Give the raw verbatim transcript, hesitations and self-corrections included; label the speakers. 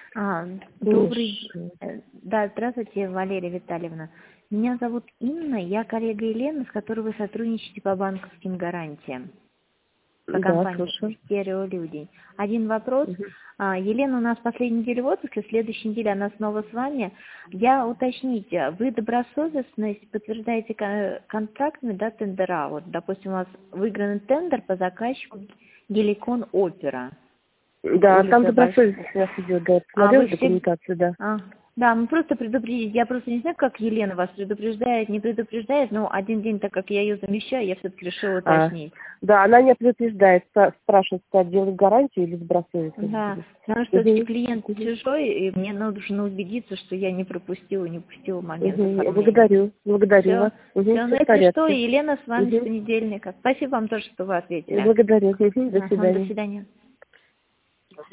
Speaker 1: А, добрый,
Speaker 2: Хорошо.
Speaker 1: э, да, здравствуйте, Валерия Витальевна. Меня зовут Инна, я коллега Елены, с которой вы сотрудничаете по банковским гарантиям, по
Speaker 2: Да,
Speaker 1: компании
Speaker 2: слушаю.
Speaker 1: «Стереолюди». Один вопрос.
Speaker 2: Мгм.
Speaker 1: А, Елена у нас последняя неделя в отпуске, в следующей неделе она снова с вами. Я уточните, вы добросовестность подтверждаете кон- контрактами, да, тендера? Вот, допустим, у вас выигран тендер по заказчику Геликон Опера.
Speaker 2: Да, там
Speaker 1: Улица Большая.
Speaker 2: добросовестность у нас идет, да.
Speaker 1: А
Speaker 2: Посмотрела
Speaker 1: вы все...
Speaker 2: документацию, да.
Speaker 1: А, да, мы просто предупредить. Я просто не знаю, как Елена вас предупреждает, не предупреждает, но один день, так как я ее замещаю, я все-таки решила
Speaker 2: А,
Speaker 1: уточнить.
Speaker 2: да, она не предупреждает, спра- спрашивает, как делать гарантию или добросовестность
Speaker 1: Да,
Speaker 2: будет.
Speaker 1: потому что все-таки
Speaker 2: Угу.
Speaker 1: клиент
Speaker 2: Угу.
Speaker 1: чужой, и мне нужно убедиться, что я не пропустила, не упустила момент
Speaker 2: Угу. Я
Speaker 1: оформления.
Speaker 2: благодарю, благодарю
Speaker 1: Все,
Speaker 2: вас. Угу,
Speaker 1: все,
Speaker 2: все
Speaker 1: ну
Speaker 2: в
Speaker 1: если что,
Speaker 2: порядке.
Speaker 1: Елена с вами с
Speaker 2: Угу.
Speaker 1: понедельника. Спасибо вам тоже, что вы ответили.
Speaker 2: Благодарю. Угу. До
Speaker 1: Ага, до
Speaker 2: свидания.
Speaker 1: свидания.